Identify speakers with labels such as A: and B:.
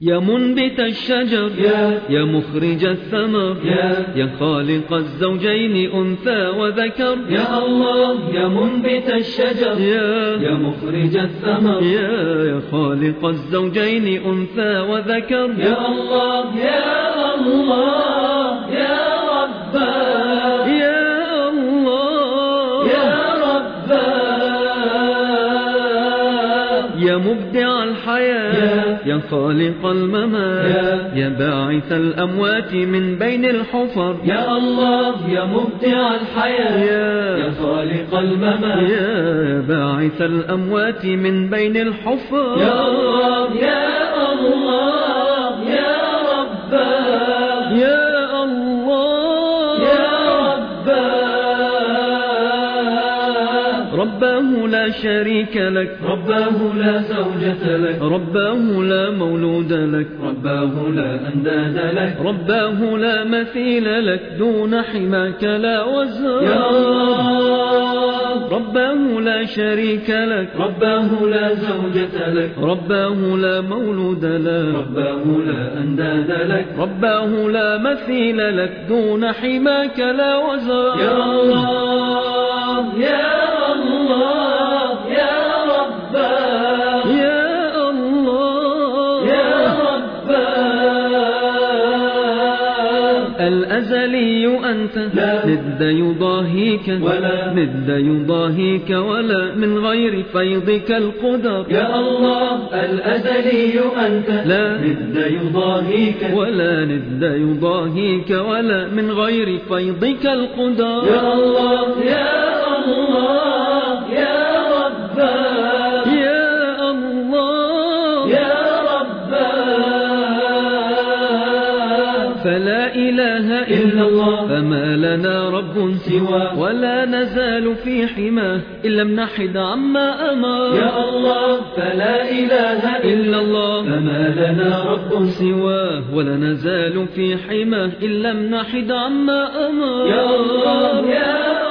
A: يا منبت الشجر يا مخرج الثمر يا خالق الزوجين أنثى وذكر،
B: يا الله يا منبت الشجر يا مخرج الثمر
A: يا خالق الزوجين أنثى وذكر،
B: يا الله يا الله يا رباه
A: يا الله
B: يا رباه،
A: يا مبدع الحياة يا خالق الممات يا باعث الأموات من بين الحفر،
B: يا الله يا مبدع الحياة يا خالق الممات
A: يا باعث الأموات من بين الحفر،
B: يا الله يا الله يا رباه
A: يا الله
B: يا رباه،
A: رباه لا شريك لك،
B: رباه لا زوجة لك،
A: رباه لا مولود لك،
B: رباه لا أنداد لك،
A: رباه لا مثيل لك، دون حماك لا وزر،
B: يا الله
A: رباه لا شريك لك،
B: رباه لا زوجة لك،
A: رباه لا مولود لك،
B: رباه لا أنداد لك،
A: رباه لا مثيل لك، دون حماك لا وزر،
B: يا الله يا الله يا رباه
A: يا الله
B: يا رباه،
A: الأزلي أنت
B: لا
A: ند يضاهيك
B: ولا
A: ند يضاهيك ولا من غير فيضك القدر،
B: يا الله الأزلي أنت
A: لا
B: ند يضاهيك
A: ولا ند يضاهيك ولا من غير فيضك القدر،
B: يا الله يا الله يا رباه
A: يا الله
B: يا رباه،
A: فلا إله
B: إلا الله
A: فما لنا رب
B: سواه،
A: ولا نزال في حماه إن لم نحد عما أمر،
B: يا الله فلا إله
A: إلا الله
B: فما لنا رب
A: سواه ولا نزال في حماه إن لم نحد عما أمر،
B: يا الله يا